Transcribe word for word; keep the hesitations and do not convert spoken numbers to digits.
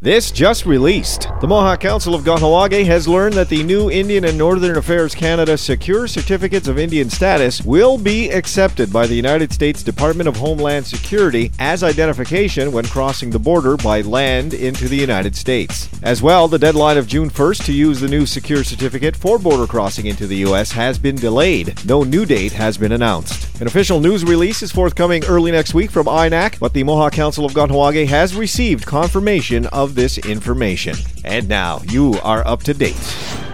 This just released. The Mohawk Council of Kahnawake has learned that the new Indian and Northern Affairs Canada Secure Certificates of Indian Status will be accepted by the United States Department of Homeland Security as identification when crossing the border by land into the United States. As well, the deadline of June first to use the new secure certificate for border crossing into the U S has been delayed. No new date has been announced. An official news release is forthcoming early next week from I N A C, but the Mohawk Council of Kahnawake has received confirmation of this information. And now you are up to date.